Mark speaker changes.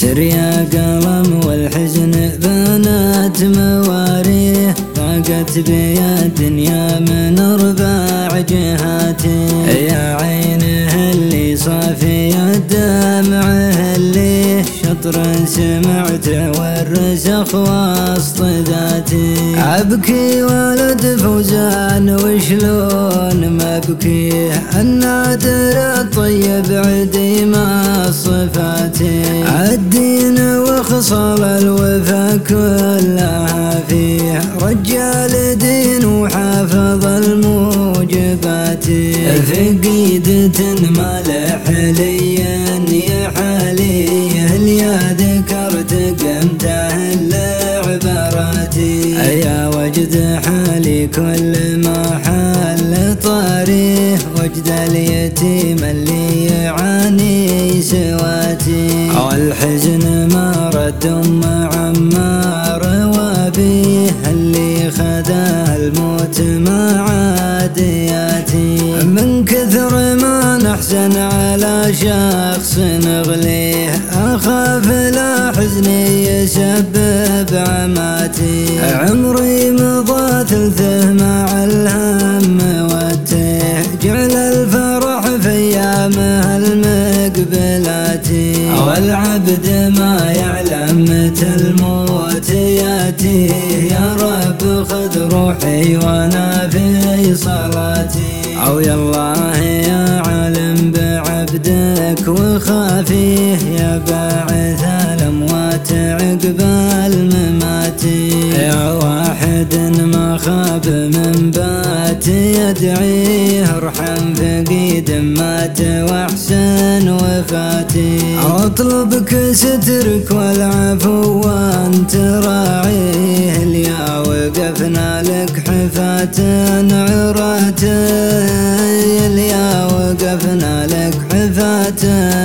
Speaker 1: سر يا قلم والحزن بنات مواريه، ضاقت بي الدنيا من أربع جهاتي. يا عينه اللي صافي الدمع اللي شطر سمعته والرسخ وسط ذاتي. أبكي ولد فوزان وشلون ما أبكيه، النادر الطيب عديم الصفاتي. الدين وخصال الوفا كلها فيه، رجال دين وحافظ الموجبات. فقيدة مالح ليا يا حاليه، يا ذكرت قمته العباراتي. يا وجد حالي كل ما حل طاريه، وجد اليتيم اللي يعاني سواتي. والحزن ما رد عمار وابيه، اللي خذاه الموت مع عادياتي. من كثر ما نحزن على شخص نغليه، أخاف لا حزني يسبب عماتي. عمري مضى ثلثه مع الهم والتيه، جعل الفرح في أيامه المقبلاتي. والعبد ما يعلم متى الموت ياتيه، يا رب خذ روحي وانا في صلاتي. أو يالله يا عالم بعبدك وخافيه، يا باعث الأموات عقب الممات. يا واحد ما خاب من بات يدعيه، ارحم فقيد مات واحسن وفاتي. اطلبك سترك والعفو وانت راعيه، اليا وقفنا لك حفاة عراته، اليا وقفنا لك حفاة